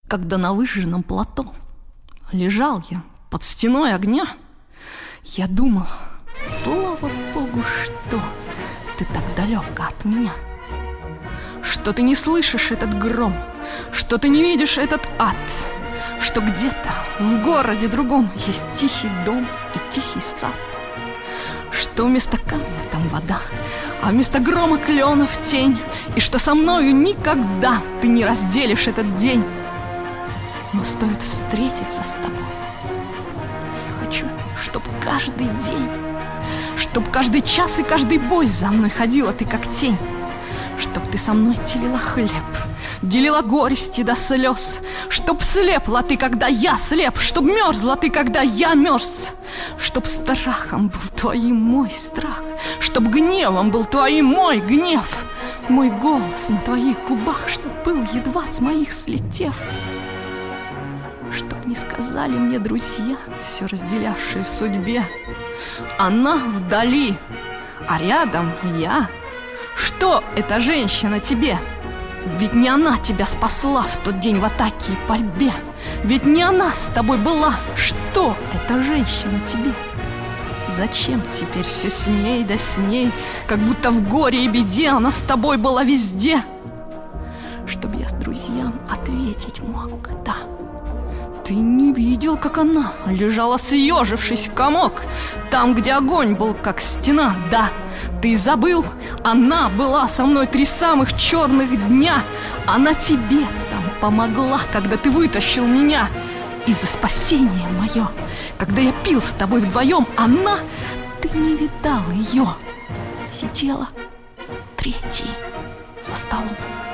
когда на выжженном плато лежал я под стеной огня, я думал, слава Богу, что ты так далеко от меня, что ты не слышишь этот гром, что ты не видишь этот ад, что где-то в городе другом есть тихий дом и тихий сад, что вместо камня там вода, а вместо грома кленов тень, и что со мною никогда ты не разделишь этот день. Но стоит встретиться с тобой, я хочу, чтоб каждый день, чтоб каждый час и каждый бой за мной ходила ты как тень, чтоб ты со мной делила хлеб, делила горести до слез, чтоб слепла ты, когда я слеп, чтоб мерзла ты, когда я мерз, чтоб страхом был твоим мой страх, чтоб гневом был твоим мой гнев, мой голос на твоих губах, чтоб был едва с моих слетев, чтоб не сказали мне друзья, все разделявшие в судьбе: она вдали, а рядом я. Что эта женщина тебе? Ведь не она тебя спасла в тот день в атаке и пальбе. Ведь не она с тобой была. Что эта женщина тебе? Зачем теперь все с ней да с ней, как будто в горе и беде она с тобой была везде? Чтоб я с друзьям ответить мог, да. Ты не видел, как она лежала, съежившись в комок, там, где огонь был, как стена, да. Ты забыл, она была со мной 3 самых черных дня. Она тебе там помогла, когда ты вытащил меня. И за спасение мое, когда я пил с тобой вдвоем, она, ты не видал ее, сидела 3-й за столом.